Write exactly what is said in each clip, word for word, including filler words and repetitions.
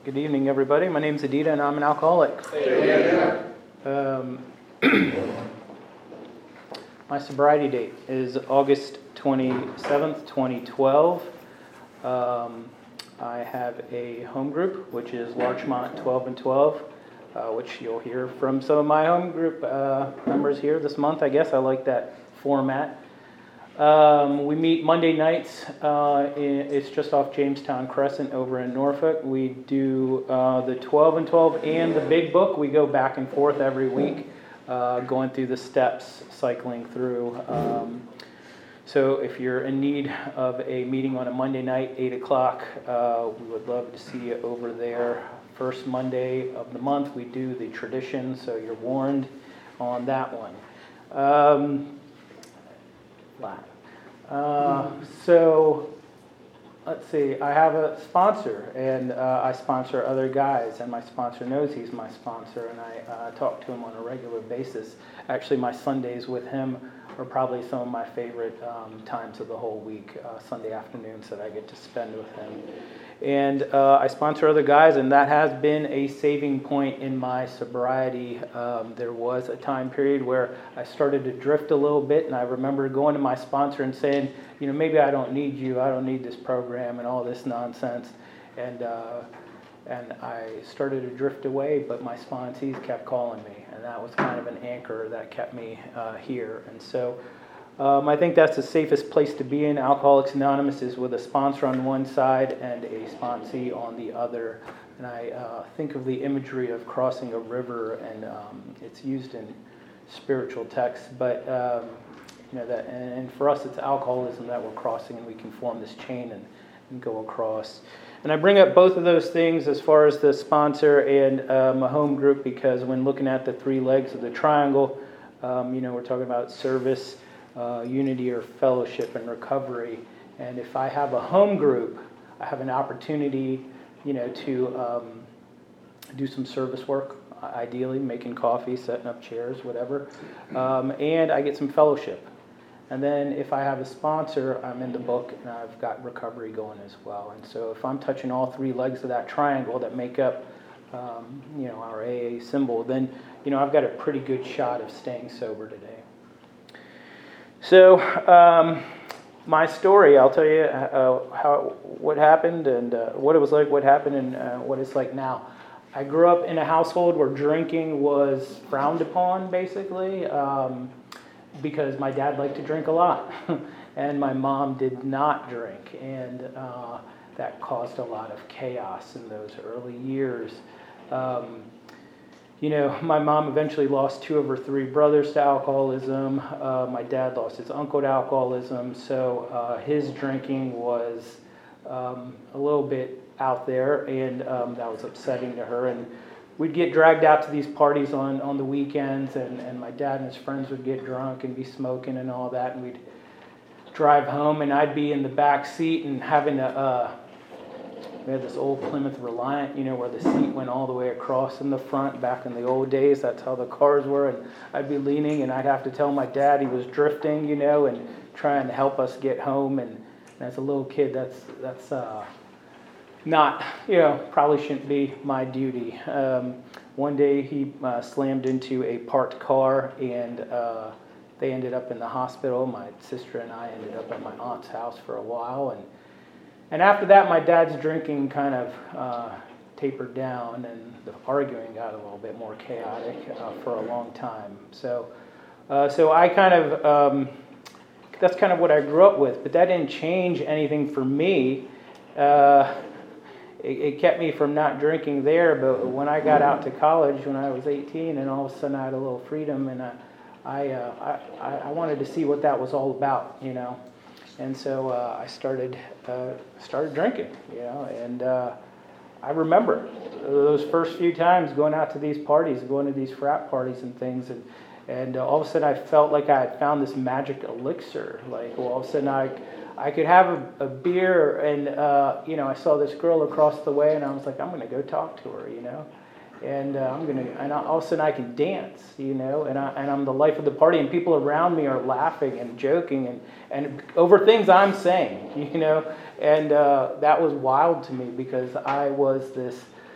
Good evening, everybody. My name's Adita, and I'm an alcoholic. Um, my sobriety date is August twenty-seventh, twenty twelve. Um, I have a home group, which is Larchmont twelve and twelve, uh, which you'll hear from some of my home group uh, members here this month. I guess I like that format. Um, we meet Monday nights. Uh, in, it's just off Jamestown Crescent over in Norfolk. We do uh, the twelve and twelve and the Big Book. We go back and forth every week, uh, going through the steps, cycling through. Um, so if you're in need of a meeting on a Monday night, eight o'clock, uh, we would love to see you over there. First Monday of the month, we do the tradition, so you're warned on that one. Um, Uh, so, let's see, I have a sponsor, and uh, I sponsor other guys, and my sponsor knows he's my sponsor, and I uh, talk to him on a regular basis. Actually, my Sundays with him are probably some of my favorite um, times of the whole week, uh, Sunday afternoons that I get to spend with him. And uh, I sponsor other guys, and that has been a saving point in my sobriety. Um, there was a time period where I started to drift a little bit, and I remember going to my sponsor and saying, you know, maybe I don't need you, I don't need this program and all this nonsense. And uh, and I started to drift away, but my sponsees kept calling me, and that was kind of an anchor that kept me uh, here. And so Um, I think that's the safest place to be in. Alcoholics Anonymous is with a sponsor on one side and a sponsee on the other. And I uh, think of the imagery of crossing a river, and um, it's used in spiritual texts. But um, you know that, and, and for us, it's alcoholism that we're crossing, and we can form this chain and, and go across. And I bring up both of those things as far as the sponsor and um, a home group, because when looking at the three legs of the triangle, um, you know, we're talking about service, Uh, unity or fellowship and recovery. And if I have a home group, I have an opportunity, you know, to um, do some service work, ideally making coffee, setting up chairs, whatever. Um, and I get some fellowship. And then if I have a sponsor, I'm in the book, and I've got recovery going as well. And so if I'm touching all three legs of that triangle that make up, um, you know, our A A symbol, then, you know, I've got a pretty good shot of staying sober today. So, um, my story, I'll tell you uh, how what happened and uh, what it was like, what happened, and uh, what it's like now. I grew up in a household where drinking was frowned upon, basically, um, because my dad liked to drink a lot, and my mom did not drink, and uh, that caused a lot of chaos in those early years. Um, You know, my mom eventually lost two of her three brothers to alcoholism. Uh, my dad lost his uncle to alcoholism, so uh, his drinking was um, a little bit out there, and um, that was upsetting to her. And we'd get dragged out to these parties on, on the weekends, and, and my dad and his friends would get drunk and be smoking and all that, and we'd drive home, and I'd be in the back seat and having to... Uh, We had this old Plymouth Reliant, you know, where the seat went all the way across in the front back in the old days. That's how the cars were. And I'd be leaning, and I'd have to tell my dad he was drifting, you know, and trying to help us get home. And, and as a little kid, that's that's uh, not, you know, probably shouldn't be my duty. Um, one day he uh, slammed into a parked car, and uh, they ended up in the hospital. My sister and I ended up at my aunt's house for a while, and And after that, my dad's drinking kind of uh, tapered down, and the arguing got a little bit more chaotic uh, for a long time. So, uh, so I kind of um, that's kind of what I grew up with. But that didn't change anything for me. Uh, it, it kept me from not drinking there. But when I got out to college, when I was eighteen, and all of a sudden I had a little freedom, and I I, uh, I, I wanted to see what that was all about, you know. And so uh, I started uh, started drinking, you know, and uh, I remember those first few times going out to these parties, going to these frat parties and things, and and uh, all of a sudden I felt like I had found this magic elixir. Like, well, all of a sudden I I could have a, a beer, and uh, you know, I saw this girl across the way, and I was like, I'm going to go talk to her, you know. And uh, I'm gonna, and all of a sudden I can dance, you know, and I and I'm the life of the party, and people around me are laughing and joking and, and over things I'm saying, you know, and uh, that was wild to me, because I was this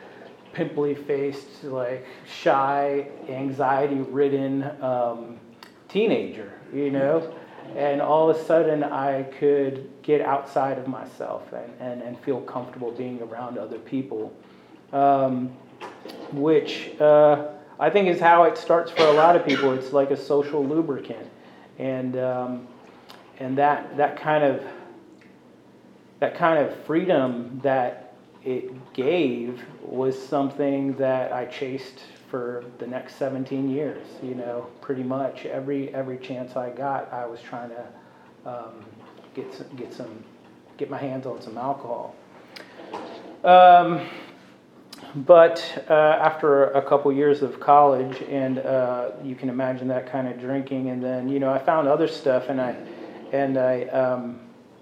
pimply-faced, like shy, anxiety-ridden um, teenager, you know? And all of a sudden I could get outside of myself and, and, and feel comfortable being around other people, um, which uh, I think is how it starts for a lot of people. It's like a social lubricant. And um, and that that kind of that kind of freedom that it gave was something that I chased for the next seventeen years. You know, pretty much every every chance I got, I was trying to um, get some, get some get my hands on some alcohol. Um, but uh, after a couple years of college, and uh, you can imagine that kind of drinking, and then you know I found other stuff, and I and I. Um,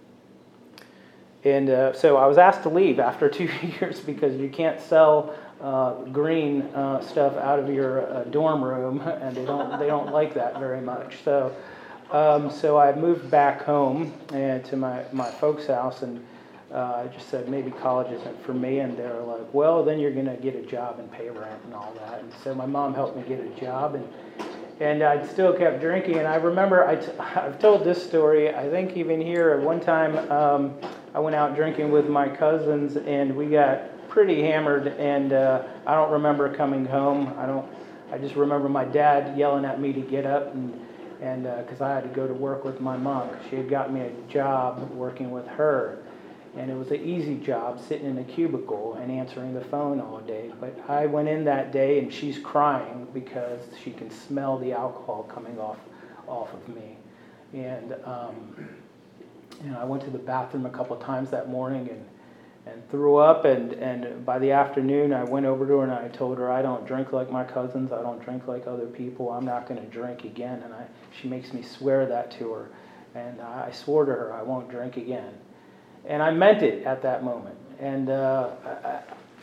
And uh, so I was asked to leave after two years because you can't sell uh, green uh, stuff out of your uh, dorm room, and they don't they don't like that very much. So um, so I moved back home and to my, my folks' house, and uh, I just said maybe college isn't for me, and they were like, well, then you're going to get a job and pay rent and all that. And so my mom helped me get a job, and And I still kept drinking. And I remember, I t- I've told this story, I think even here, at one time um, I went out drinking with my cousins, and we got pretty hammered, and uh, I don't remember coming home. I don't. I just remember my dad yelling at me to get up, and and because uh, I had to go to work with my mom. She had got me a job working with her. And it was an easy job, sitting in a cubicle and answering the phone all day. But I went in that day, and she's crying because she can smell the alcohol coming off off of me. And um, you know, I went to the bathroom a couple times that morning and, and threw up. And, and by the afternoon, I went over to her and I told her, I don't drink like my cousins. I don't drink like other people. I'm not going to drink again. And I, she makes me swear that to her. And I swore to her I won't drink again. And I meant it at that moment. And uh, I,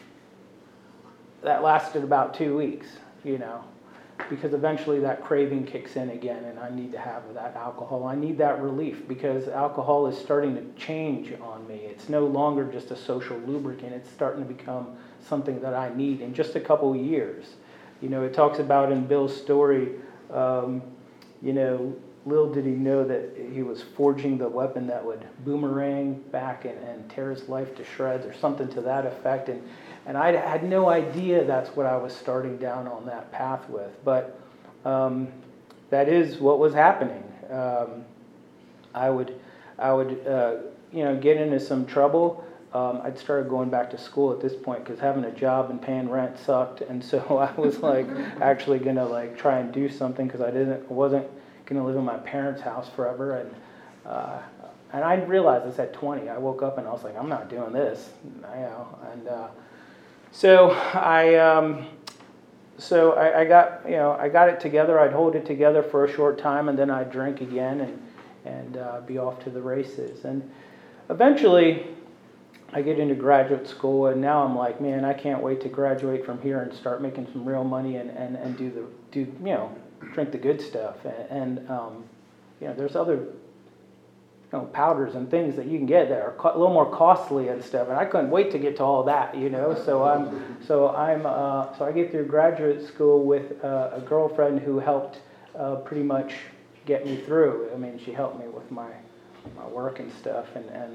that lasted about two weeks, you know, because eventually that craving kicks in again, and I need to have that alcohol. I need that relief because alcohol is starting to change on me. It's no longer just a social lubricant. It's starting to become something that I need in just a couple of years. You know, it talks about in Bill's story, um, you know, little did he know that he was forging the weapon that would boomerang back and, and tear his life to shreds, or something to that effect. And and I had no idea that's what I was starting down on that path with. But um, that is what was happening. Um, I would I would uh, you know get into some trouble. Um, I'd started going back to school at this point because having a job and paying rent sucked, and so I was like actually gonna like try and do something because I didn't wasn't. going to live in my parents' house forever, and uh, and I realized this at twenty. I woke up and I was like, I'm not doing this, you know. And uh, so I um, so I, I got you know I got it together. I'd hold it together for a short time, and then I'd drink again and and uh, be off to the races. And eventually, I get into graduate school, and now I'm like, man, I can't wait to graduate from here and start making some real money and, and, and do the do you know. drink the good stuff, and, and um, you know, there's other, you know, powders and things that you can get that are co- a little more costly and stuff, and I couldn't wait to get to all that, you know. So I'm, so I'm, uh, so I get through graduate school with uh, a girlfriend who helped uh, pretty much get me through. I mean, she helped me with my my work and stuff, and and.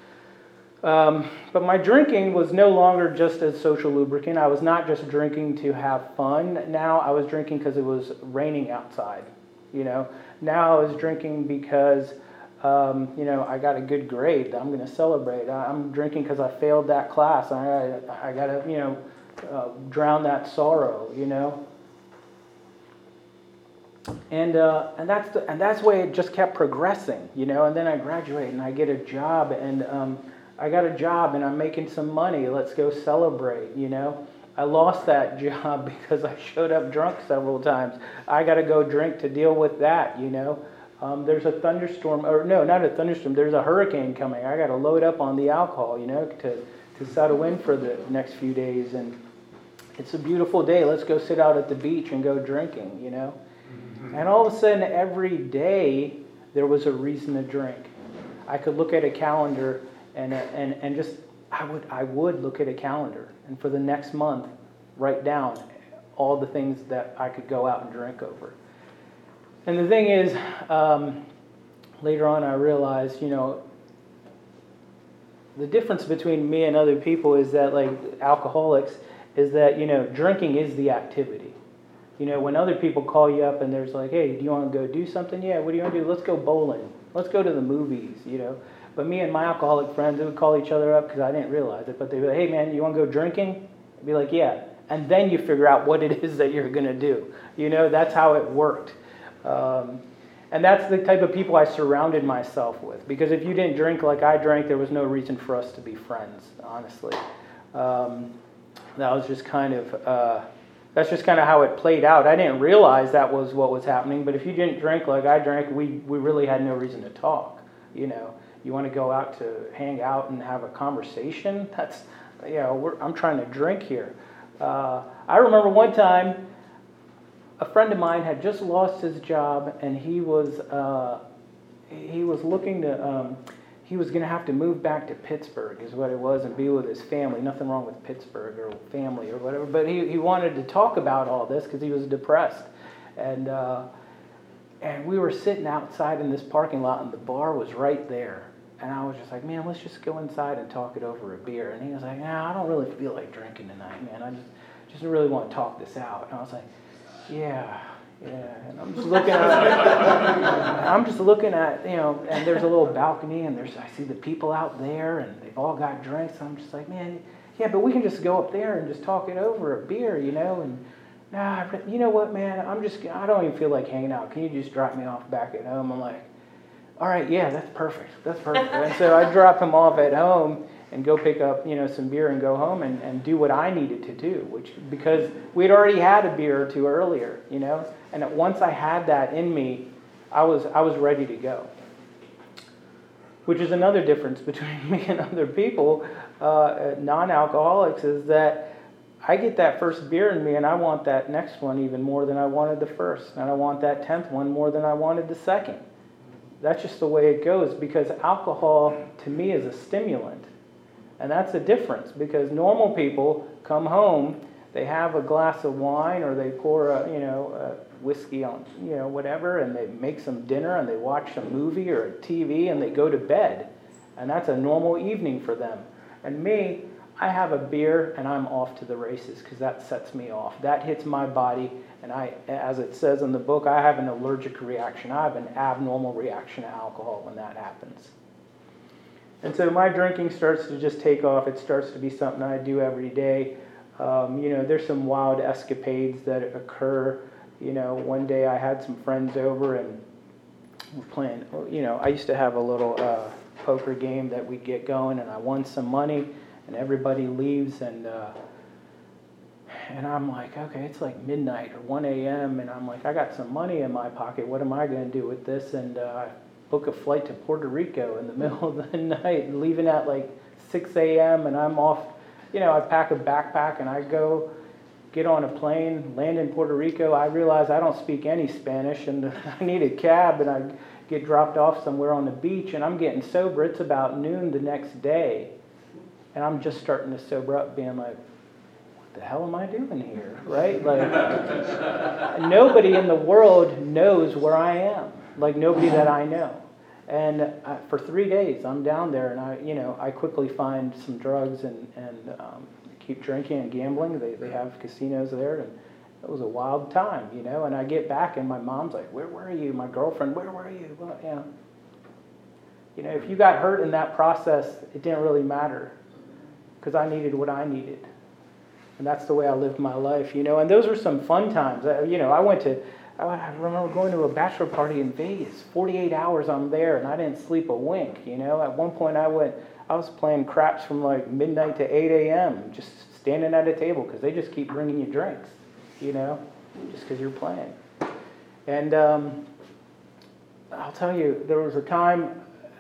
Um, but my drinking was no longer just a social lubricant. I was not just drinking to have fun. Now I was drinking because it was raining outside, you know. Now I was drinking because, um, you know, I got a good grade. I'm going to celebrate. I'm drinking because I failed that class. I, I got to, you know, uh, drown that sorrow, you know. And uh, and that's the, and that's the way it just kept progressing, you know. And then I graduate and I get a job, and um, I got a job and I'm making some money. Let's go celebrate, you know. I lost that job because I showed up drunk several times. I got to go drink to deal with that, you know. Um, there's a thunderstorm, or no, not a thunderstorm. There's a hurricane coming. I got to load up on the alcohol, you know, to, to settle in for the next few days. And it's a beautiful day. Let's go sit out at the beach and go drinking, you know. Mm-hmm. And all of a sudden, every day, there was a reason to drink. I could look at a calendar And and and just I would I would look at a calendar, and for the next month write down all the things that I could go out and drink over. And the thing is, um, later on I realized, you know, the difference between me and other people is that, like alcoholics, is that, you know, drinking is the activity. You know, when other people call you up and there's like, hey, do you want to go do something? Yeah, what do you want to do? Let's go bowling. Let's go to the movies, you know. But me and my alcoholic friends, they would call each other up because I didn't realize it. But they'd be like, hey, man, you want to go drinking? I'd be like, yeah. And then you figure out what it is that you're going to do. You know, that's how it worked. Um, and that's the type of people I surrounded myself with. Because if you didn't drink like I drank, there was no reason for us to be friends, honestly. Um, that was just kind of... Uh, That's just kind of how it played out. I didn't realize that was what was happening, but if you didn't drink like I drank, we, we really had no reason to talk. You know, you want to go out to hang out and have a conversation? That's, you know, we're, I'm trying to drink here. Uh, I remember one time, a friend of mine had just lost his job, and he was uh, he was looking to. Um, He was going to have to move back to Pittsburgh, is what it was, and be with his family. Nothing wrong with Pittsburgh or family or whatever. But he, he wanted to talk about all this because he was depressed. And uh, and we were sitting outside in this parking lot, and the bar was right there. And I was just like, man, let's just go inside and talk it over a beer. And he was like, nah, I don't really feel like drinking tonight, man. I just, just really want to talk this out. And I was like, yeah. Yeah, and I'm just looking at, I'm just looking at, you know, and there's a little balcony, and there's, I see the people out there, and they've all got drinks. I'm just like, man, yeah, but we can just go up there and just talk it over a beer, you know, and, nah, you know what, man, I'm just, I don't even feel like hanging out. Can you just drop me off back at home? I'm like, all right, yeah, that's perfect, that's perfect. And so I drop him off at home and go pick up, you know, some beer and go home and, and do what I needed to do, which, because we'd already had a beer or two earlier, you know. And once I had that in me, I was I was ready to go. Which is another difference between me and other people, uh, non-alcoholics, is that I get that first beer in me and I want that next one even more than I wanted the first. And I want that tenth one more than I wanted the second. That's just the way it goes, because alcohol to me is a stimulant. And that's a difference, because normal people come home, they have a glass of wine, or they pour a, you know, a whiskey on, you know, whatever, and they make some dinner, and they watch a movie or a T V, and they go to bed. And that's a normal evening for them. And me, I have a beer, and I'm off to the races, because that sets me off. That hits my body, and I, as it says in the book, I have an allergic reaction. I have an abnormal reaction to alcohol when that happens. And so my drinking starts to just take off. It starts to be something I do every day. Um, you know, there's some wild escapades that occur. You know, one day I had some friends over and we're playing, you know, I used to have a little uh, poker game that we'd get going, and I won some money, and everybody leaves, and uh, and I'm like, okay, it's like midnight or one a.m., and I'm like, I got some money in my pocket. What am I going to do with this? And uh, book a flight to Puerto Rico in the middle of the night, leaving at like six a.m., and I'm off. You know, I pack a backpack and I go get on a plane, land in Puerto Rico. I realize I don't speak any Spanish, and I need a cab, and I get dropped off somewhere on the beach, and I'm getting sober. It's about noon the next day, and I'm just starting to sober up, being like, what the hell am I doing here, right? Like, nobody in the world knows where I am, like nobody that I know. And uh, for three days, I'm down there, and I, you know, I quickly find some drugs and and um, keep drinking and gambling. They they have casinos there, and it was a wild time, you know. And I get back, and my mom's like, "Where were you?" My girlfriend, "Where were you?" Well, you know, you know, if you got hurt in that process, it didn't really matter, because I needed what I needed, and that's the way I lived my life, you know. And those were some fun times. I, you know, I went to. I remember going to a bachelor party in Vegas. forty-eight hours I'm there, and I didn't sleep a wink, you know. At one point I went, I was playing craps from like midnight to eight a.m., just standing at a table, because they just keep bringing you drinks, you know, just because you're playing. And um, I'll tell you, there was a time,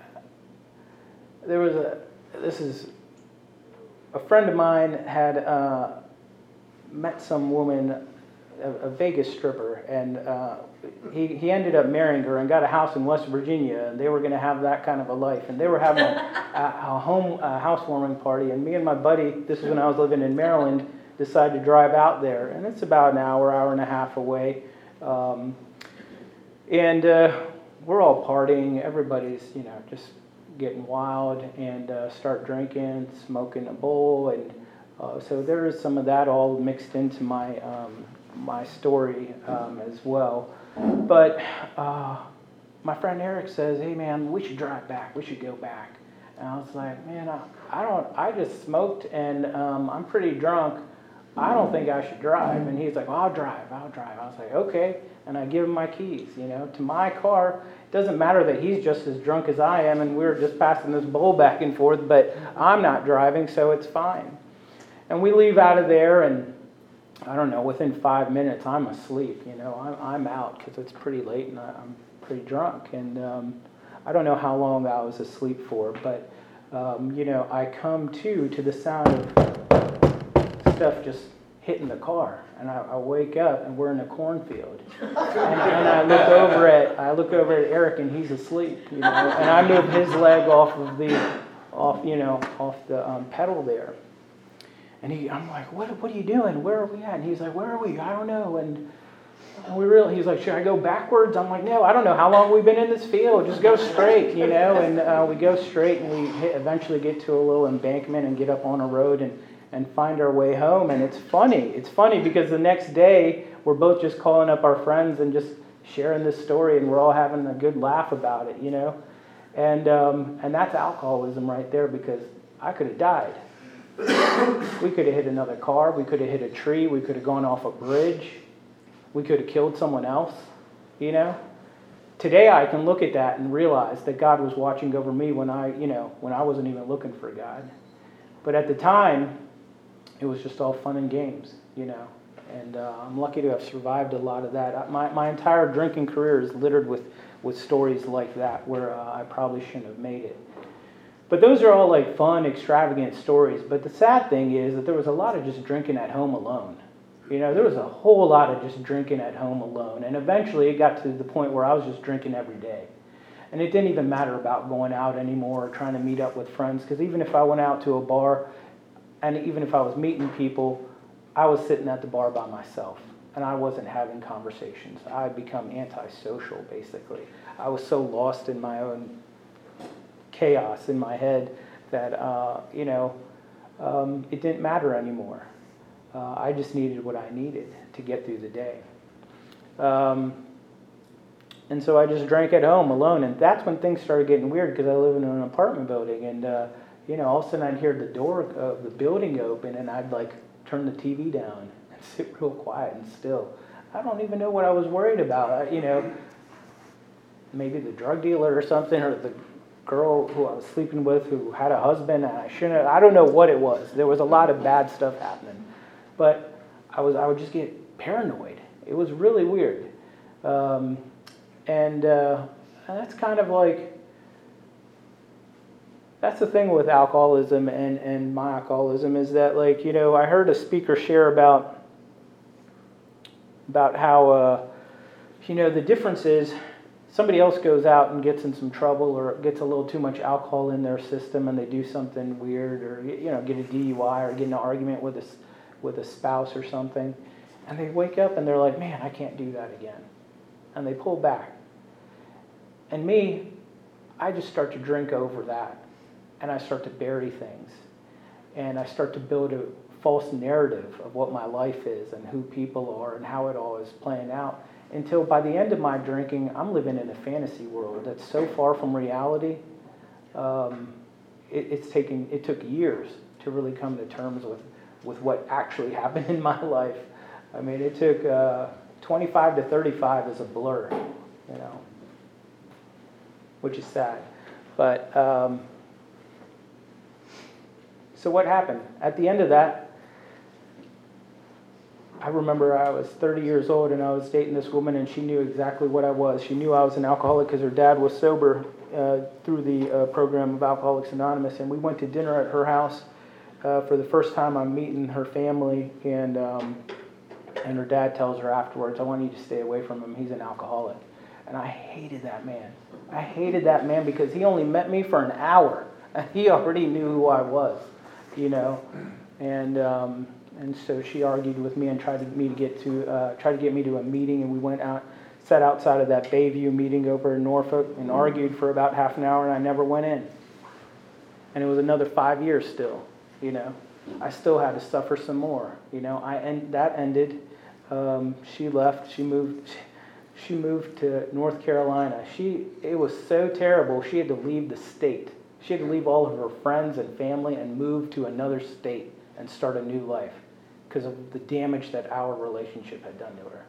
there was a, this is, a friend of mine had uh, met some woman, a Vegas stripper, and uh, he he ended up marrying her and got a house in West Virginia, and they were going to have that kind of a life, and they were having a, a home a housewarming party, and me and my buddy, this is when I was living in Maryland, decide to drive out there. And it's about an hour, hour and a half away. Um, and uh, we're all partying. Everybody's, you know, just getting wild and uh, start drinking, smoking a bowl. And uh, so there is some of that all mixed into my, um, my story um, as well. But uh, my friend Eric says, hey, man, we should drive back. We should go back. And I was like, man, I, I don't, I just smoked and um, I'm pretty drunk. I don't think I should drive. And he's like, well, I'll drive, I'll drive. I was like, okay. And I give him my keys, you know, to my car. It doesn't matter that he's just as drunk as I am and we're just passing this bowl back and forth, but I'm not driving, so it's fine. And we leave out of there, and I don't know, within five minutes, I'm asleep, you know. I'm, I'm out because it's pretty late and I'm pretty drunk. And um, I don't know how long I was asleep for, but, um, you know, I come to, to the sound of stuff just hitting the car. And I, I wake up and we're in a cornfield. And, and I look over at I look over at Eric and he's asleep, you know. And I move his leg off of the off, you know, off the um, pedal there. And he, I'm like, what what are you doing? Where are we at? And he's like, where are we? I don't know. And we really, he's like, should I go backwards? I'm like, no, I don't know how long we've been in this field. Just go straight, you know. And uh, we go straight, and we hit, eventually get to a little embankment and get up on a road and. and find our way home. And it's funny. It's funny because the next day, we're both just calling up our friends and just sharing this story, and we're all having a good laugh about it, you know. And um, and that's alcoholism right there, because I could have died. We could have hit another car. We could have hit a tree. We could have gone off a bridge. We could have killed someone else, you know. Today, I can look at that and realize that God was watching over me when I, you know, when I wasn't even looking for God. But at the time, it was just all fun and games, you know, and uh, I'm lucky to have survived a lot of that. My my entire drinking career is littered with, with stories like that where uh, I probably shouldn't have made it. But those are all like fun, extravagant stories. But the sad thing is that there was a lot of just drinking at home alone. You know, there was a whole lot of just drinking at home alone. And eventually it got to the point where I was just drinking every day. And it didn't even matter about going out anymore or trying to meet up with friends, because even if I went out to a bar, and even if I was meeting people, I was sitting at the bar by myself, and I wasn't having conversations. I had become antisocial, basically. I was so lost in my own chaos in my head that, uh, you know, um, it didn't matter anymore. Uh, I just needed what I needed to get through the day. Um, and so I just drank at home alone, and that's when things started getting weird, because I live in an apartment building, and uh, you know, all of a sudden I'd hear the door of the building open, and I'd like turn the T V down and sit real quiet and still. I don't even know what I was worried about. I, you know, maybe the drug dealer or something, or the girl who I was sleeping with who had a husband and I shouldn't have, I don't know what it was. There was a lot of bad stuff happening. But I was I would just get paranoid. It was really weird. Um, and, uh, and that's kind of like, that's the thing with alcoholism and, and my alcoholism, is that, like, you know, I heard a speaker share about about how, uh, you know, the difference is somebody else goes out and gets in some trouble or gets a little too much alcohol in their system and they do something weird, or, you know, get a D U I or get in an argument with a, with a spouse or something, and they wake up and they're like, man, I can't do that again. And they pull back. And me, I just start to drink over that. And I start to bury things. And I start to build a false narrative of what my life is and who people are and how it all is playing out. Until by the end of my drinking, I'm living in a fantasy world that's so far from reality. Um, it, it's taken, it took years to really come to terms with, with what actually happened in my life. I mean, it took uh, twenty-five to thirty-five as a blur, you know, which is sad. But... Um, So what happened? At the end of that, I remember I was thirty years old and I was dating this woman, and she knew exactly what I was. She knew I was an alcoholic because her dad was sober uh, through the uh, program of Alcoholics Anonymous. And we went to dinner at her house uh, for the first time. I'm meeting her family, and um, and her dad tells her afterwards, I want you to stay away from him. He's an alcoholic. And I hated that man. I hated that man because he only met me for an hour, and he already knew who I was. You know, and um, And so she argued with me and tried to me to get to uh, tried to get me to a meeting, and we went out, sat outside of that Bayview meeting over in Norfolk, and argued for about half an hour, and I never went in. And it was another five years still, you know. I still had to suffer some more, you know. I and that ended. Um, she left. She moved. She moved to North Carolina. She it was so terrible. She had to leave the state. She had to leave all of her friends and family and move to another state and start a new life because of the damage that our relationship had done to her.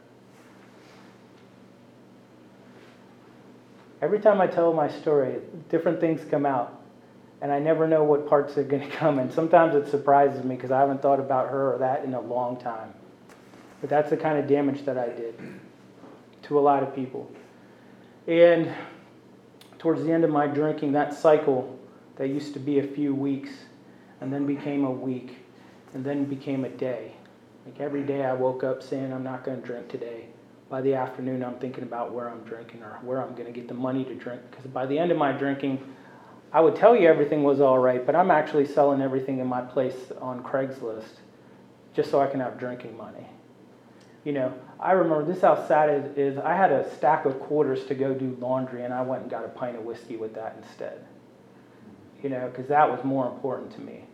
Every time I tell my story, different things come out, and I never know what parts are going to come, and sometimes it surprises me because I haven't thought about her or that in a long time. But that's the kind of damage that I did to a lot of people. And towards the end of my drinking, that cycle that used to be a few weeks and then became a week and then became a day. Like every day I woke up saying, I'm not going to drink today. By the afternoon, I'm thinking about where I'm drinking or where I'm going to get the money to drink. Because by the end of my drinking, I would tell you everything was all right, but I'm actually selling everything in my place on Craigslist just so I can have drinking money. You know, I remember, this is how sad it is, I had a stack of quarters to go do laundry, and I went and got a pint of whiskey with that instead. You know, because that was more important to me.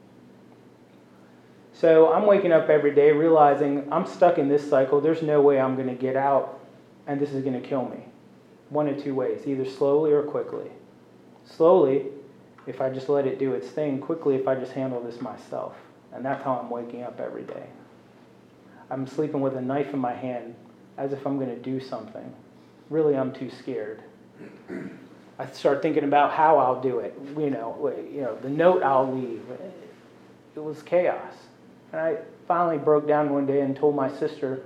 So I'm waking up every day realizing I'm stuck in this cycle. There's no way I'm going to get out, and this is going to kill me. One of two ways, either slowly or quickly. Slowly, if I just let it do its thing. Quickly, if I just handle this myself. And that's how I'm waking up every day. I'm sleeping with a knife in my hand as if I'm going to do something. Really, I'm too scared. I start thinking about how I'll do it. You know, you know, the note I'll leave. It was chaos. And I finally broke down one day and told my sister,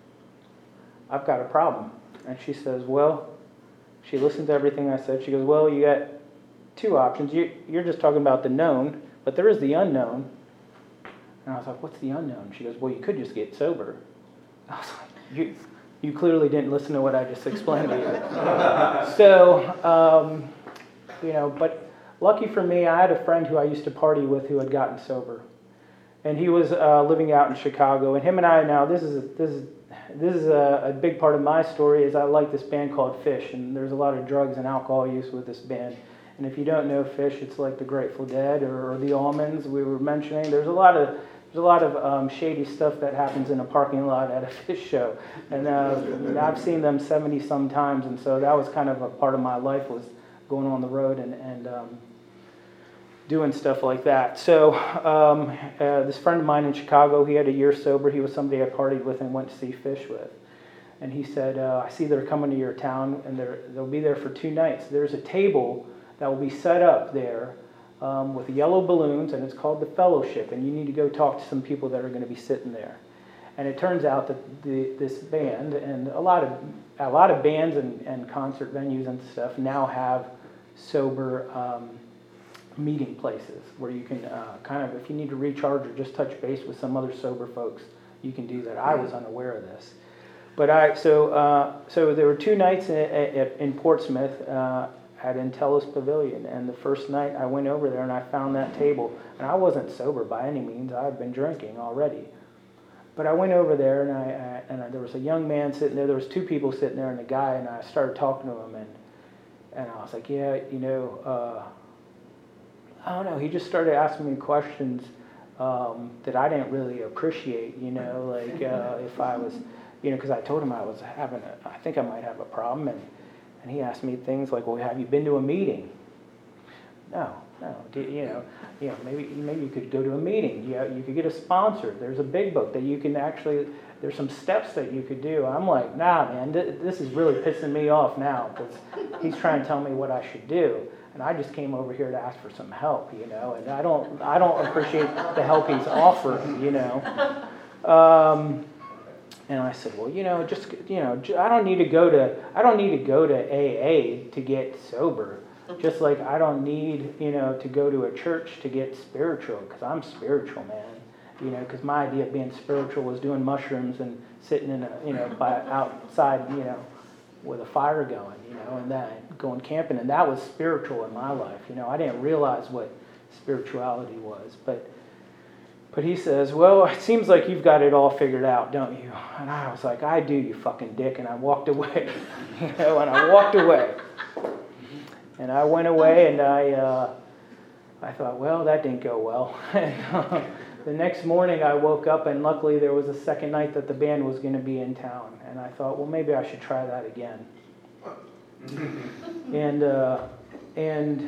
I've got a problem. And she says, well, she listened to everything I said. She goes, well, you got two options. You, you're just talking about the known, but there is the unknown. And I was like, what's the unknown? She goes, well, you could just get sober. I was like, you, you clearly didn't listen to what I just explained to you. So, um, you know, but lucky for me, I had a friend who I used to party with who had gotten sober. And he was uh, living out in Chicago. And him and I now, this is this is this is a, a big part of my story. Is I like this band called Phish, and there's a lot of drugs and alcohol use with this band. And if you don't know Phish, it's like the Grateful Dead or, or the Almonds we were mentioning. There's a lot of there's a lot of um, shady stuff that happens in a parking lot at a Phish show, and uh, I've seen them seventy some times. And so that was kind of a part of my life, was going on the road and and. Um, doing stuff like that. So um, uh, this friend of mine in Chicago, he had a year sober. He was somebody I partied with and went to see Phish with. And he said, uh, I see they're coming to your town, and they're, they'll be there for two nights. There's a table that will be set up there um, with yellow balloons, and it's called the Fellowship, and you need to go talk to some people that are going to be sitting there. And it turns out that the, this band, and a lot of a lot of bands and, and concert venues and stuff now have sober um, meeting places where you can uh, kind of, if you need to recharge or just touch base with some other sober folks, you can do that. I was unaware of this, but I so uh, so there were two nights in, in Portsmouth uh, at Entellus Pavilion, and the first night I went over there and I found that table, and I wasn't sober by any means. I had been drinking already, but I went over there and I, I and I, there was a young man sitting there. There was two people sitting there and a guy, and I started talking to him, and and I was like, yeah, you know. Uh, I don't know, he just started asking me questions um, that I didn't really appreciate, you know, like uh, if I was, you know, because I told him I was having a, I think I might have a problem, and, and he asked me things like, well, have you been to a meeting? No, no, do, you know, you know, maybe maybe you could go to a meeting, you know, you could get a sponsor, there's a big book that you can actually, there's some steps that you could do. I'm like, nah, man, th- this is really pissing me off now, because he's trying to tell me what I should do. And I just came over here to ask for some help, you know, and I don't, I don't appreciate the help he's offering, you know. Um, and I said, well, you know, just, you know, I don't need to go to, I don't need to go to A A to get sober. Just like I don't need, you know, to go to a church to get spiritual, because I'm spiritual, man. You know, because my idea of being spiritual was doing mushrooms and sitting in a, you know, by outside, you know, with a fire going, you know, and then going camping, and that was spiritual in my life. You know, I didn't realize what spirituality was, but But he says, well, it seems like you've got it all figured out, don't you? And I was like, I do, you fucking dick. And I walked away, you know, and I walked away. And I went away and I, uh, I thought, well, that didn't go well. And, uh, the next morning I woke up and luckily there was a second night that the band was going to be in town. And I thought, well, maybe I should try that again. and, uh, and...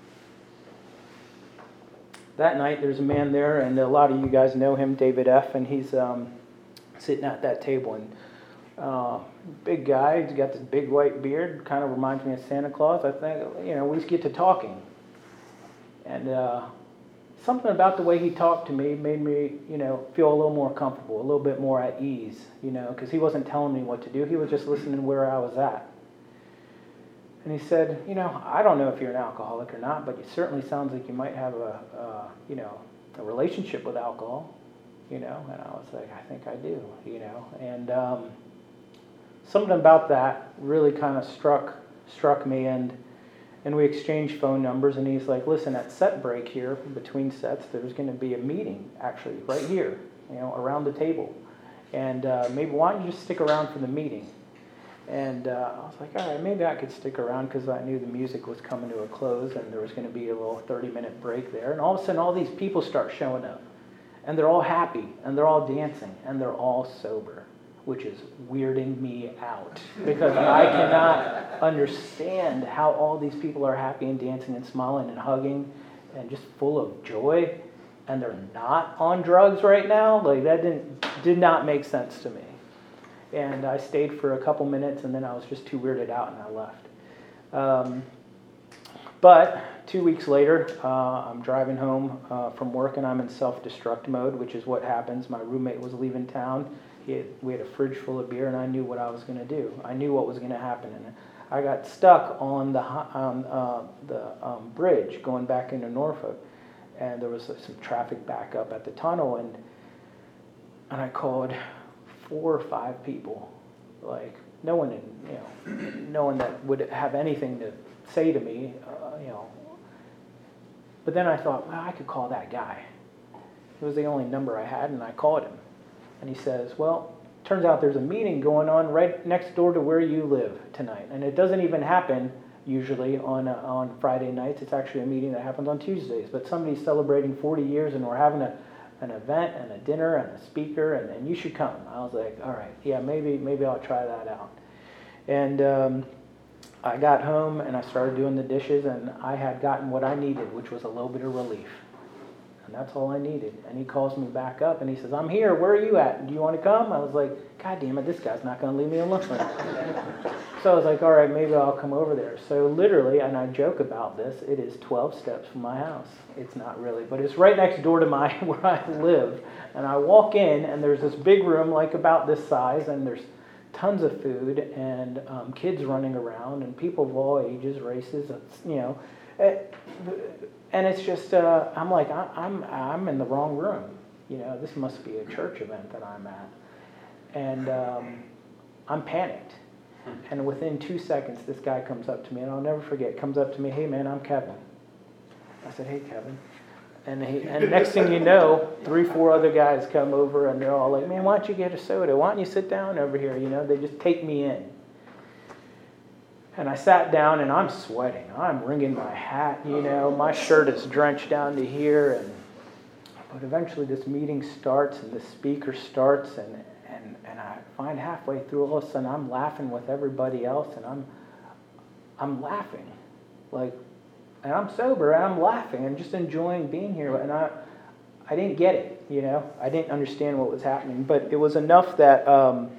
That night, there's a man there, and a lot of you guys know him, David F., and he's um, sitting at that table. And uh, big guy, he's got this big white beard, kind of reminds me of Santa Claus. I think, you know, we just get to talking. And uh, something about the way he talked to me made me, you know, feel a little more comfortable, a little bit more at ease, you know, because he wasn't telling me what to do. He was just listening where I was at. And he said, you know, I don't know if you're an alcoholic or not, but it certainly sounds like you might have a, uh, you know, a relationship with alcohol, you know. And I was like, I think I do, you know. And um, something about that really kind of struck struck me, and and we exchanged phone numbers. And he's like, listen, at set break here, between sets, there's going to be a meeting actually right here, you know, around the table. And uh, maybe why don't you just stick around for the meeting? And uh, I was like, all right, maybe I could stick around because I knew the music was coming to a close and there was going to be a little thirty-minute break there. And all of a sudden, all these people start showing up. And they're all happy, and they're all dancing, and they're all sober, which is weirding me out. Because I cannot understand how all these people are happy and dancing and smiling and hugging and just full of joy, and they're not on drugs right now. Like, that didn't did not make sense to me. And I stayed for a couple minutes, and then I was just too weirded out, and I left. Um, but two weeks later, uh, I'm driving home uh, from work, and I'm in self-destruct mode, which is what happens. My roommate was leaving town. He had, we had a fridge full of beer, and I knew what I was going to do. I knew what was going to happen. And I got stuck on the on uh, the um, bridge going back into Norfolk, and there was some traffic backup at the tunnel, and and I called four or five people, like no one, in, you know, no one that would have anything to say to me, uh, you know. But then I thought, well, I could call that guy. It was the only number I had, and I called him. And he says, well, turns out there's a meeting going on right next door to where you live tonight. And it doesn't even happen usually on uh, on Friday nights. It's actually a meeting that happens on Tuesdays. But somebody's celebrating forty years, and we're having a an event and a dinner and a speaker, and, and you should come. I was like, all right, yeah, maybe maybe I'll try that out. And um, I got home, and I started doing the dishes, and I had gotten what I needed, which was a little bit of relief. And that's all I needed. And he calls me back up, and he says, I'm here. Where are you at? Do you want to come? I was like, God damn it, this guy's not going to leave me alone. So I was like, all right, maybe I'll come over there. So literally, and I joke about this, it is twelve steps from my house. It's not really, but it's right next door to my where I live. And I walk in, and there's this big room, like about this size, and there's tons of food, and um, kids running around, and people of all ages, races, you know. It, and it's just, uh, I'm like, I, I'm I'm in the wrong room. You know, this must be a church event that I'm at. And um, I'm panicked. And within two seconds, this guy comes up to me, and I'll never forget, comes up to me, hey, man, I'm Kevin. I said, hey, Kevin. And he, and next thing you know, three, four other guys come over, and they're all like, man, why don't you get a soda? Why don't you sit down over here? You know, they just take me in. And I sat down, and I'm sweating. I'm wringing my hat, you know. My shirt is drenched down to here. And but eventually this meeting starts, and the speaker starts, and, and, and I find halfway through, all of a sudden, I'm laughing with everybody else, and I'm I'm laughing. Like, and I'm sober, and I'm laughing, and just enjoying being here. And I I didn't get it, you know. I didn't understand what was happening. But it was enough that um,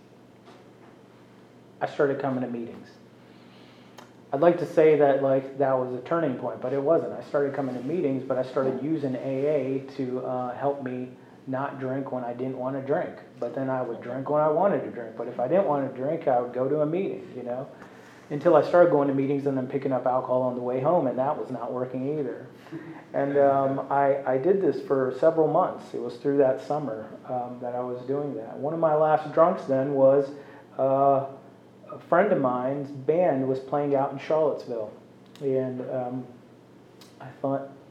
I started coming to meetings. I'd like to say that like that was a turning point, but it wasn't. I started coming to meetings, but I started using A A to uh, help me not drink when I didn't want to drink. But then I would drink when I wanted to drink. But if I didn't want to drink, I would go to a meeting, you know, until I started going to meetings and then picking up alcohol on the way home, and that was not working either. And um, I, I did this for several months. It was through that summer um, that I was doing that. One of my last drunks then was... Uh, a friend of mine's band was playing out in Charlottesville, and um, I thought,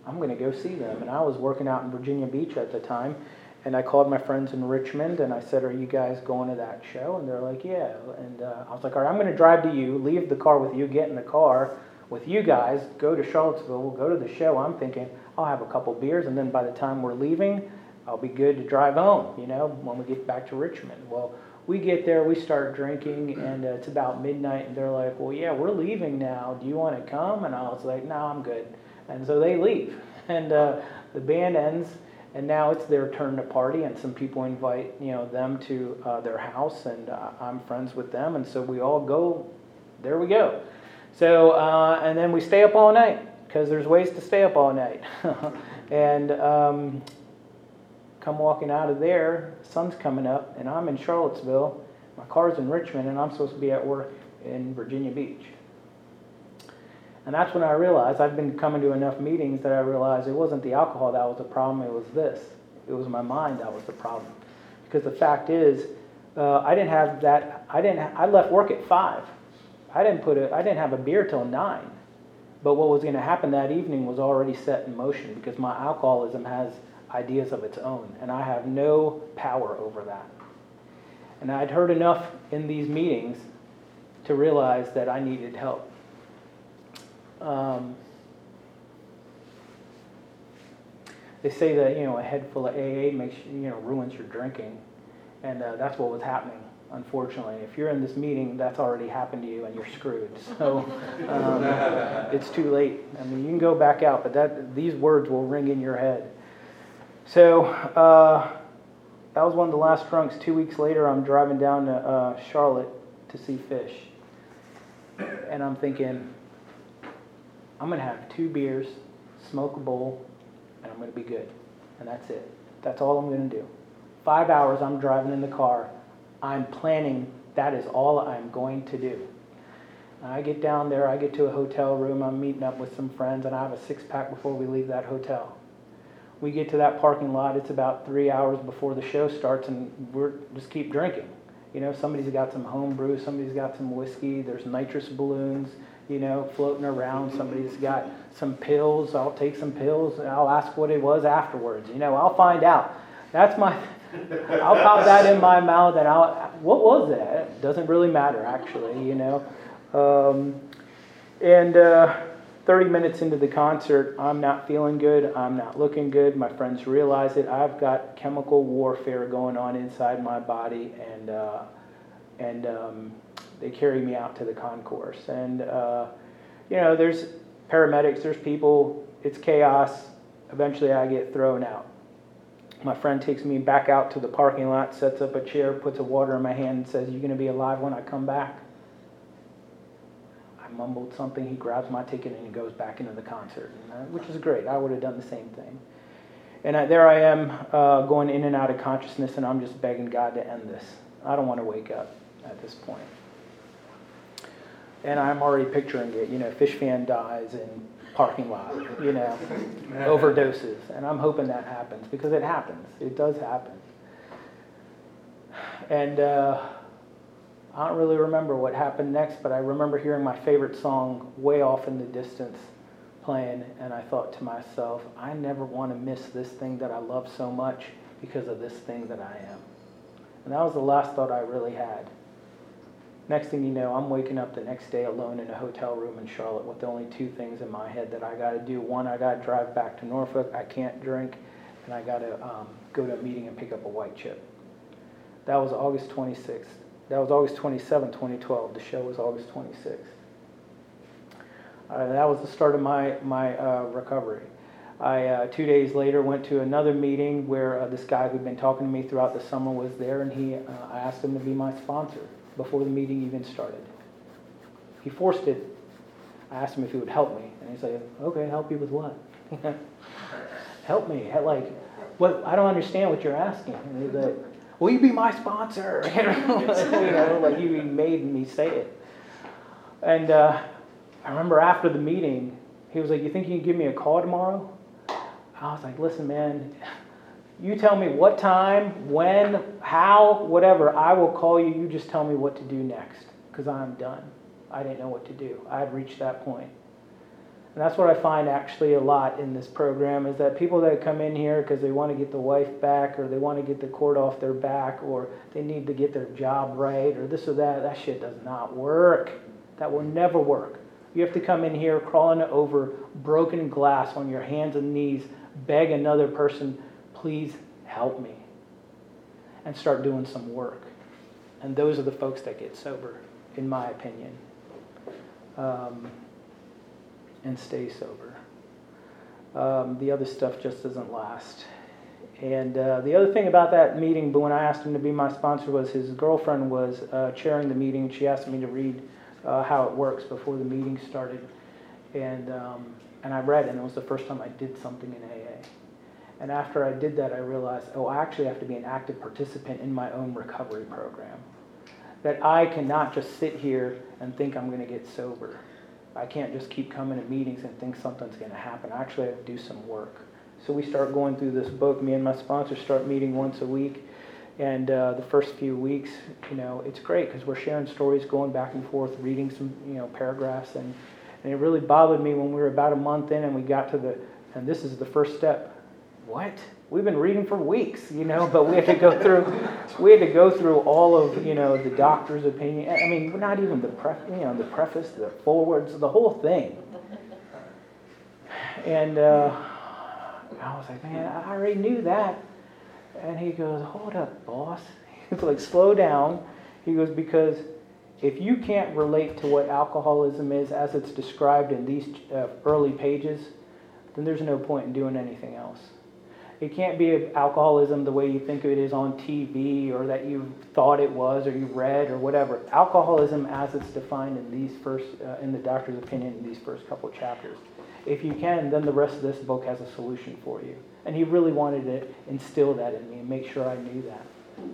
I'm going to go see them. And I was working out in Virginia Beach at the time, and I called my friends in Richmond, and I said, are you guys going to that show? And they're like, yeah. And uh, I was like, all right, I'm going to drive to you, leave the car with you, get in the car with you guys, go to Charlottesville, we'll go to the show. I'm thinking, I'll have a couple beers, and then by the time we're leaving, I'll be good to drive home, you know, when we get back to Richmond. Well, we get there, we start drinking, and uh, it's about midnight, and they're like, well, yeah, we're leaving now. Do you want to come? And I was like, no, I'm good. And so they leave, and uh, the band ends, and now it's their turn to party, and some people invite, you know, them to uh, their house, and uh, I'm friends with them, and so we all go, there we go. So, uh, and then we stay up all night, because there's ways to stay up all night. and um, come walking out of there, the sun's coming up, and I'm in Charlottesville, my car's in Richmond, and I'm supposed to be at work in Virginia Beach. And that's when I realized, I've been coming to enough meetings that I realized it wasn't the alcohol that was the problem, it was this. It was my mind that was the problem. Because the fact is, uh, I didn't have that, I didn't, ha- I left work at five. I didn't put a, I didn't have a beer till nine. But what was going to happen that evening was already set in motion, because my alcoholism has ideas of its own, and I have no power over that. And I'd heard enough in these meetings to realize that I needed help. Um, they say that, you know, a head full of A A makes you know ruins your drinking, and uh, that's what was happening. Unfortunately, if you're in this meeting, that's already happened to you, and you're screwed. So um, it's too late. I mean, you can go back out, but that these words will ring in your head. So uh, that was one of the last drunks. Two weeks later, I'm driving down to uh, Charlotte to see Fish, and I'm thinking, I'm going to have two beers, smoke a bowl, and I'm going to be good. And that's it. That's all I'm going to do. Five hours I'm driving in the car. I'm planning that is all I'm going to do. I get down there, I get to a hotel room, I'm meeting up with some friends, and I have a six-pack before we leave that hotel. We get to that parking lot, it's about three hours before the show starts, and we're just keep drinking. You know, somebody's got some home brew, somebody's got some whiskey, there's nitrous balloons, you know, floating around. Somebody's got some pills. I'll take some pills, and I'll ask what it was afterwards. You know, I'll find out. That's my, I'll pop that in my mouth, and I'll, what was that? It doesn't really matter, actually, you know. Um, and uh, thirty minutes into the concert, I'm not feeling good. I'm not looking good. My friends realize it. I've got chemical warfare going on inside my body, and uh, and um, they carry me out to the concourse. And, uh, you know, there's paramedics, there's people, it's chaos. Eventually I get thrown out. My friend takes me back out to the parking lot, sets up a chair, puts a water in my hand, and says, "You going to be alive when I come back?" I mumbled something. He grabs my ticket and he goes back into the concert, and, uh, which is great. I would have done the same thing. And I, there I am uh, going in and out of consciousness, and I'm just begging God to end this. I don't want to wake up at this point. And I'm already picturing it, you know, Fish fan dies in parking lot, you know, overdoses. And I'm hoping that happens, because it happens. It does happen. And uh, I don't really remember what happened next, but I remember hearing my favorite song way off in the distance playing, and I thought to myself, I never want to miss this thing that I love so much because of this thing that I am. And that was the last thought I really had. Next thing you know, I'm waking up the next day alone in a hotel room in Charlotte with only two things in my head that I got to do. One, I got to drive back to Norfolk. I can't drink. And I got to um, go to a meeting and pick up a white chip. That was August twenty-sixth. That was August twenty-seventh, twenty twelve. The show was August twenty-sixth. Uh, that was the start of my, my uh, recovery. I, uh, two days later, went to another meeting where uh, this guy who'd been talking to me throughout the summer was there, and he, uh, I asked him to be my sponsor before the meeting even started. He forced it. I asked him if he would help me, and he said, "Okay, help you with what?" Help me. Like, what? I don't understand what you're asking. And he's like, "Will you be my sponsor?" You know, like he made me say it. And uh, I remember after the meeting, he was like, "You think you can give me a call tomorrow?" I was like, "Listen, man, you tell me what time, when, how, whatever. I will call you. You just tell me what to do next, because I'm done." I didn't know what to do. I had reached that point. And that's what I find actually a lot in this program, is that people that come in here because they want to get the wife back, or they want to get the court off their back, or they need to get their job right, or this or that, that shit does not work. That will never work. You have to come in here crawling over broken glass on your hands and knees, beg another person, please help me, and start doing some work. And those are the folks that get sober, in my opinion. Um, and stay sober. Um, the other stuff just doesn't last. And uh, the other thing about that meeting, but when I asked him to be my sponsor, was his girlfriend was uh, chairing the meeting. She asked me to read uh, how it works before the meeting started. And, um, and I read, and it was the first time I did something in A A. And after I did that, I realized, oh, I actually have to be an active participant in my own recovery program. That I cannot just sit here and think I'm going to get sober. I can't just keep coming to meetings and think something's going to happen. I actually have to do some work. So we start going through this book. Me and my sponsor start meeting once a week. And uh, the first few weeks, you know, it's great because we're sharing stories, going back and forth, reading some, you know, paragraphs. And, and it really bothered me when we were about a month in and we got to the, and this is the first step. What? We've been reading for weeks, you know, but we had to go through, we had to go through all of, you know, the doctor's opinion. I mean, not even the pref, you know, the preface, the forwards, the whole thing. And uh, I was like, man, I already knew that. And he goes, hold up, boss. He's like, slow down. He goes, because if you can't relate to what alcoholism is as it's described in these uh, early pages, then there's no point in doing anything else. It can't be alcoholism the way you think it is on T V, or that you thought it was, or you read, or whatever. Alcoholism as it's defined in these first, uh, in the doctor's opinion, in these first couple of chapters. If you can, then the rest of this book has a solution for you. And he really wanted to instill that in me and make sure I knew that.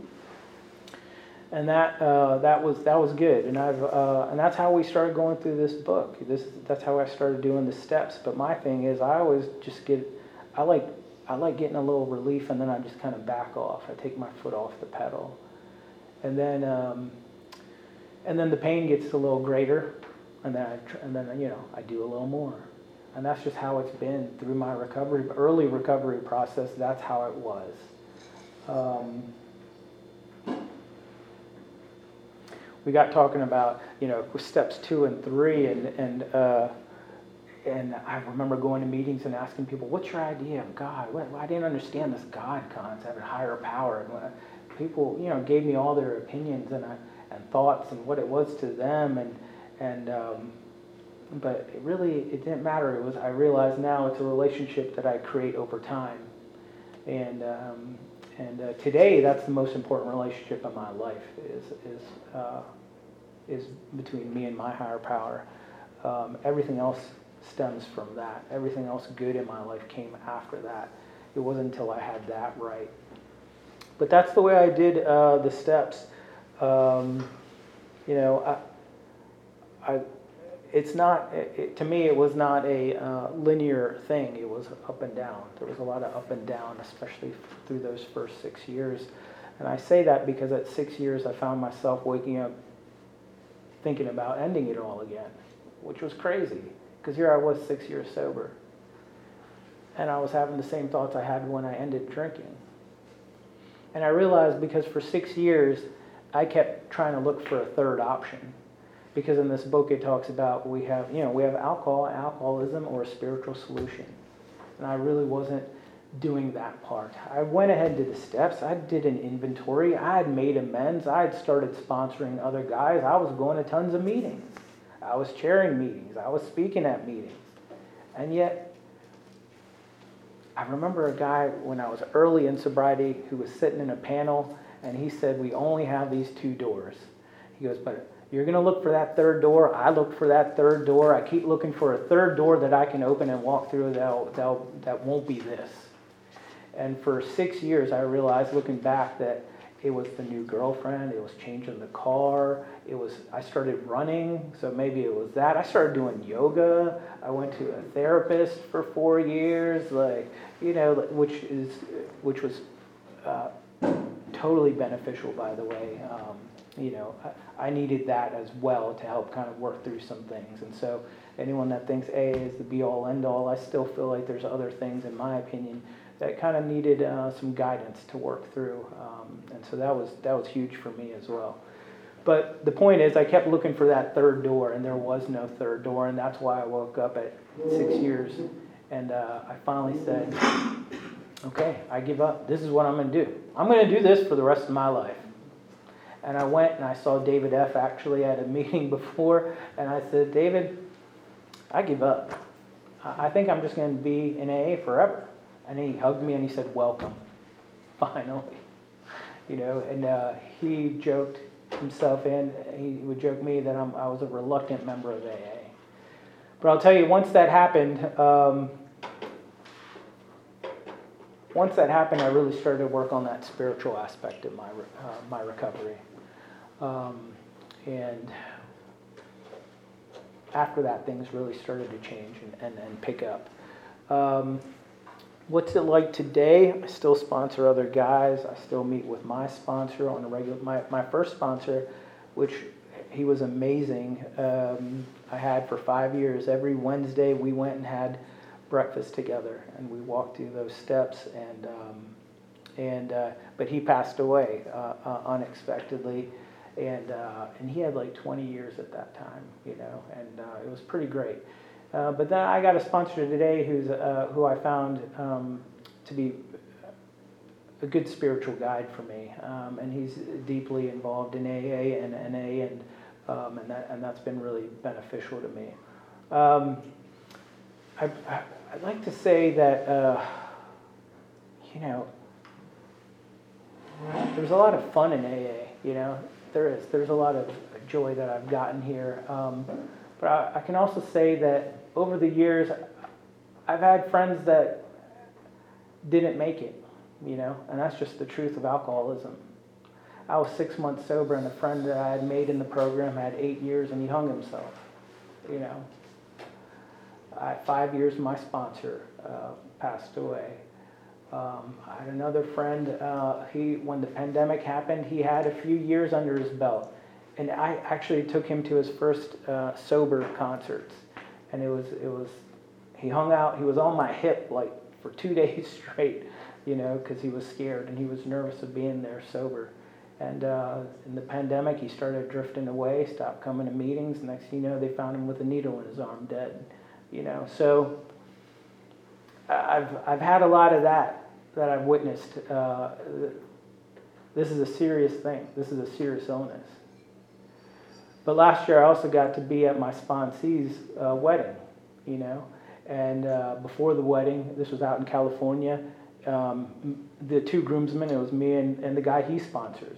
And that uh, that was that was good. And I've uh, and that's how we started going through this book. This that's how I started doing the steps. But my thing is, I always just get, I like. I like getting a little relief, and then I just kind of back off. I take my foot off the pedal, and then um, and then the pain gets a little greater, and then I tr- and then you know I do a little more, and that's just how it's been through my recovery, early recovery process. That's how it was. Um, we got talking about you know steps two and three, and and. Uh, And I remember going to meetings and asking people, what's your idea of God? What, I didn't understand this God concept, higher power. And when I, people, you know, gave me all their opinions and I, and thoughts and what it was to them. And and um, but it really, it didn't matter. It was, I realize now it's a relationship that I create over time. And um, and uh, today, that's the most important relationship in my life is is uh, is between me and my higher power. Um, everything else stems from that. Everything else good in my life came after that. It wasn't until I had that right. But that's the way I did uh, the steps. Um, you know, I, I, it's not, it, to me, it was not a uh, linear thing. It was up and down. There was a lot of up and down, especially through those first six years. And I say that because at six years, I found myself waking up thinking about ending it all again, which was crazy. Because here I was six years sober. And I was having the same thoughts I had when I ended drinking. And I realized because for six years, I kept trying to look for a third option. Because in this book it talks about we have, you know, we have alcohol, alcoholism, or a spiritual solution. And I really wasn't doing that part. I went ahead and did the steps. I did an inventory. I had made amends. I had started sponsoring other guys. I was going to tons of meetings. I was chairing meetings. I was speaking at meetings. And yet, I remember a guy when I was early in sobriety who was sitting in a panel, and he said, we only have these two doors. He goes, but you're going to look for that third door. I look for that third door. I keep looking for a third door that I can open and walk through that that won't be this. And for six years, I realized, looking back, that it was the new girlfriend. It was changing the car. It was, I started running, so maybe it was that. I started doing yoga. I went to a therapist for four years, like, you know, which is, which was uh, totally beneficial, by the way. Um, you know, I, I needed that as well to help kind of work through some things. And so anyone that thinks A A is the be-all, end-all, I still feel like there's other things, in my opinion, that kind of needed uh, some guidance to work through. Um, and so that was that was huge for me as well. But the point is, I kept looking for that third door, and there was no third door, and that's why I woke up at six years, and uh, I finally said, okay, I give up. This is what I'm going to do. I'm going to do this for the rest of my life. And I went and I saw David F. actually at a meeting before, and I said, David, I give up. I think I'm just going to be in A A forever. And he hugged me and he said, welcome, finally. You know, and uh, he joked himself in, he would joke me that I'm, I was a reluctant member of A A. But I'll tell you, once that happened, um, once that happened, I really started to work on that spiritual aspect of my uh, my recovery. Um, and after that, things really started to change and, and, and pick up. Um, what's it like today? I still sponsor other guys. I still meet with my sponsor on a regular, my, my first sponsor, which he was amazing. Um, I had for five years. Every Wednesday we went and had breakfast together, and we walked through those steps. And um, and uh, but he passed away uh, uh, unexpectedly, and uh, and he had like twenty years at that time, you know, and uh, it was pretty great. Uh, but then I got a sponsor today who's uh, who I found um, to be a good spiritual guide for me, um, and he's deeply involved in A A and N A, and um, and that and that's been really beneficial to me. Um, I, I, I'd like to say that uh, you know, there's a lot of fun in A A. You know, there is. There's a lot of joy that I've gotten here. Um, but I, I can also say that over the years, I've had friends that didn't make it. You know, and that's just the truth of alcoholism. I was six months sober, and a friend that I had made in the program had eight years, and he hung himself. You know, I, five years, my sponsor uh, passed away. Um, I had another friend. Uh, he, when the pandemic happened, he had a few years under his belt, and I actually took him to his first uh, sober concerts, and it was it was he hung out. He was on my hip like for two days straight. You know, because he was scared and he was nervous of being there sober. And uh, in the pandemic, he started drifting away, stopped coming to meetings. Next thing you know, they found him with a needle in his arm, dead. You know, so I've I've had a lot of that that I've witnessed. Uh, this is a serious thing. This is a serious illness. But last year, I also got to be at my sponsee's uh, wedding. You know, and uh, before the wedding, this was out in California. Um, the two groomsmen, it was me and, and the guy he sponsors.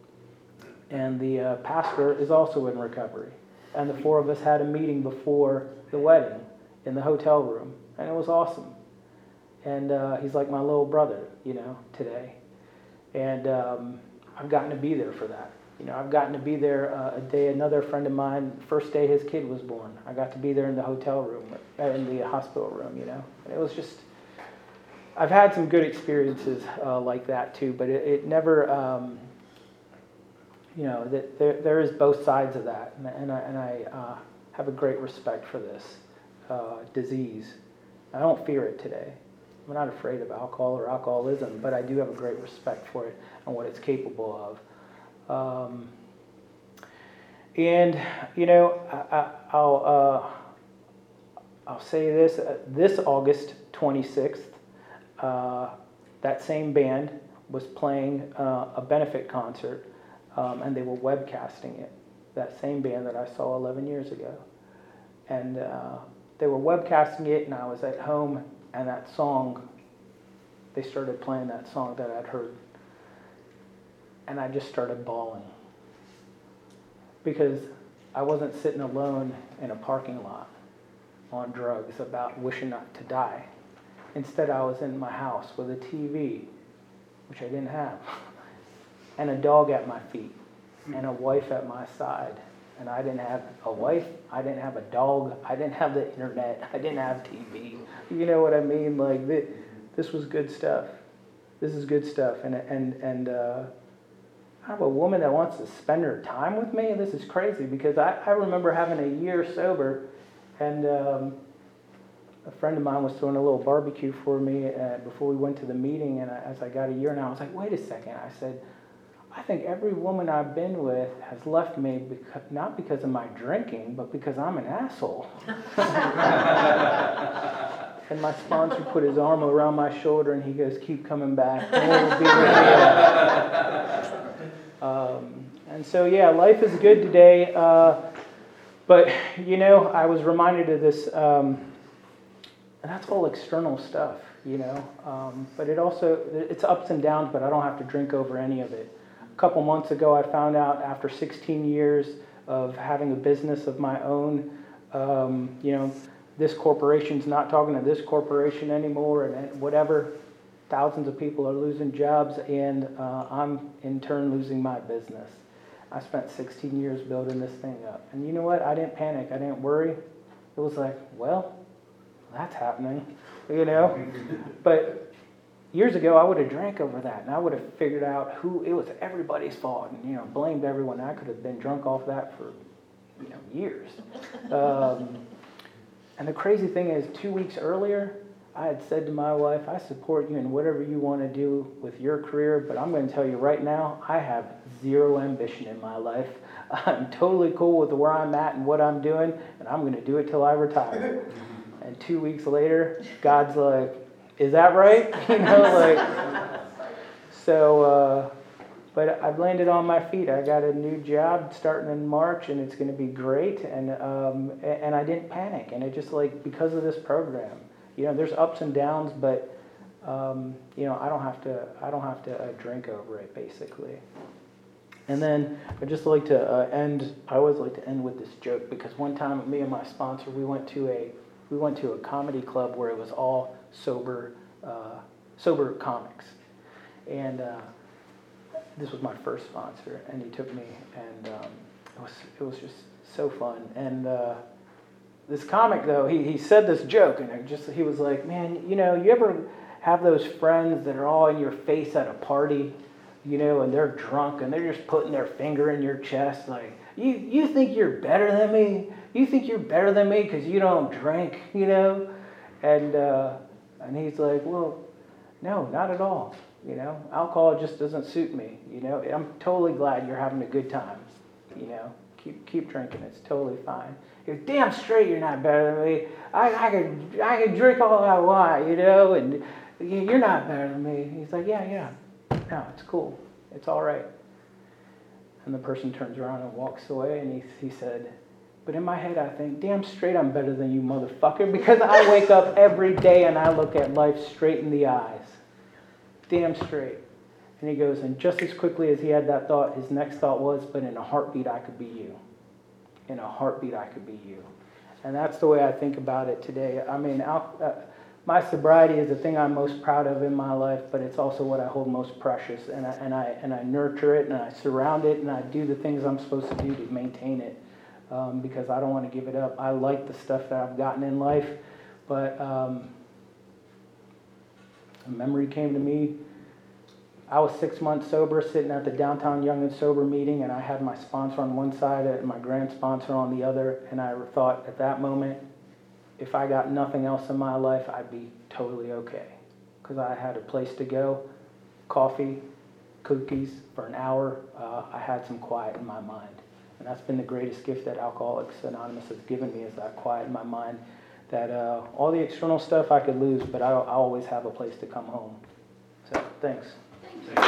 And the uh, pastor is also in recovery. And the four of us had a meeting before the wedding in the hotel room. And it was awesome. And uh, he's like my little brother, you know, today. And um, I've gotten to be there for that. You know, I've gotten to be there uh, a day, another friend of mine, first day his kid was born. I got to be there in the hotel room, in the hospital room, you know. And it was just... I've had some good experiences uh, like that too, but it, it never, um, you know, that there there is both sides of that, and, and I, and I uh, have a great respect for this uh, disease. I don't fear it today. I'm not afraid of alcohol or alcoholism, but I do have a great respect for it and what it's capable of. Um, and you know, I, I, I'll uh, I'll say this: uh, this August twenty-sixth. Uh, that same band was playing uh, a benefit concert, um, and they were webcasting it. That same band that I saw eleven years ago. And uh, they were webcasting it, and I was at home, and that song, they started playing that song that I'd heard. And I just started bawling. Because I wasn't sitting alone in a parking lot on drugs about wishing not to die. Instead, I was in my house with a T V, which I didn't have, and a dog at my feet, and a wife at my side. And I didn't have a wife, I didn't have a dog, I didn't have the internet, I didn't have T V. You know what I mean? Like, this, this was good stuff. This is good stuff. And, and, and uh, I have a woman that wants to spend her time with me? This is crazy, because I, I remember having a year sober, and um, a friend of mine was throwing a little barbecue for me uh, before we went to the meeting, and I, as I got a year now, I was like, wait a second. I said, I think every woman I've been with has left me because, not because of my drinking, but because I'm an asshole. And my sponsor put his arm around my shoulder and he goes, keep coming back. We'll be with you. Um, and so, yeah, life is good today. Uh, but, you know, I was reminded of this, um, and that's all external stuff, you know. Um, but it also, it's ups and downs, but I don't have to drink over any of it. A couple months ago, I found out after sixteen years of having a business of my own, um, you know, this corporation's not talking to this corporation anymore, and whatever, thousands of people are losing jobs, and uh, I'm in turn losing my business. I spent sixteen years building this thing up. And you know what? I didn't panic. I didn't worry. It was like, well, that's happening, you know? But years ago, I would have drank over that, and I would have figured out who, it was everybody's fault, and, you know, blamed everyone. I could have been drunk off that for, you know, years. Um, And the crazy thing is, two weeks earlier, I had said to my wife, I support you in whatever you want to do with your career, but I'm going to tell you right now, I have zero ambition in my life. I'm totally cool with where I'm at and what I'm doing, and I'm going to do it till I retire. And two weeks later, God's like, is that right? You know, like, so, uh, but I've landed on my feet. I got a new job starting in March, and it's going to be great. And um, and I didn't panic. And it just like because of this program, you know, there's ups and downs, but um, you know, I don't have to. I don't have to uh, drink over it, basically. And then I just like to uh, end. I always like to end with this joke, because one time, me and my sponsor, we went to a we went to a comedy club where it was all sober uh, sober comics, and. Uh, This was my first sponsor, and he took me, and um, it was it was just so fun. And uh, this comic, though, he, he said this joke, and it just he was like, man, you know, you ever have those friends that are all in your face at a party, you know, and they're drunk, and they're just putting their finger in your chest, like, you, you think you're better than me? You think you're better than me because you don't drink, you know? And uh, and he's like, well, no, not at all. You know, alcohol just doesn't suit me. You know, I'm totally glad you're having a good time. You know, keep keep drinking. It's totally fine. You're damn straight you're not better than me. I, I could I could drink all I want, you know, and you're not better than me. He's like, yeah, yeah. No, it's cool. It's all right. And the person turns around and walks away, and he he said, but in my head I think, damn straight I'm better than you, motherfucker, because I wake up every day and I look at life straight in the eyes. Damn straight. And he goes, and just as quickly as he had that thought, his next thought was, but in a heartbeat I could be you. In a heartbeat I could be you. And that's the way I think about it today. I mean, uh, my sobriety is the thing I'm most proud of in my life, but it's also what I hold most precious. And I, and I, and I nurture it, and I surround it, and I do the things I'm supposed to do to maintain it, um, because I don't want to give it up. I like the stuff that I've gotten in life, but... Um, A memory came to me. I was six months sober, sitting at the downtown Young and Sober meeting, and I had my sponsor on one side and my grand sponsor on the other, and I thought at that moment, if I got nothing else in my life, I'd be totally okay, because I had a place to go, coffee, cookies for an hour. Uh, I had some quiet in my mind, and that's been the greatest gift that Alcoholics Anonymous has given me, is that quiet in my mind. That uh, all the external stuff I could lose, but I, I always have a place to come home. So, thanks. Thank you.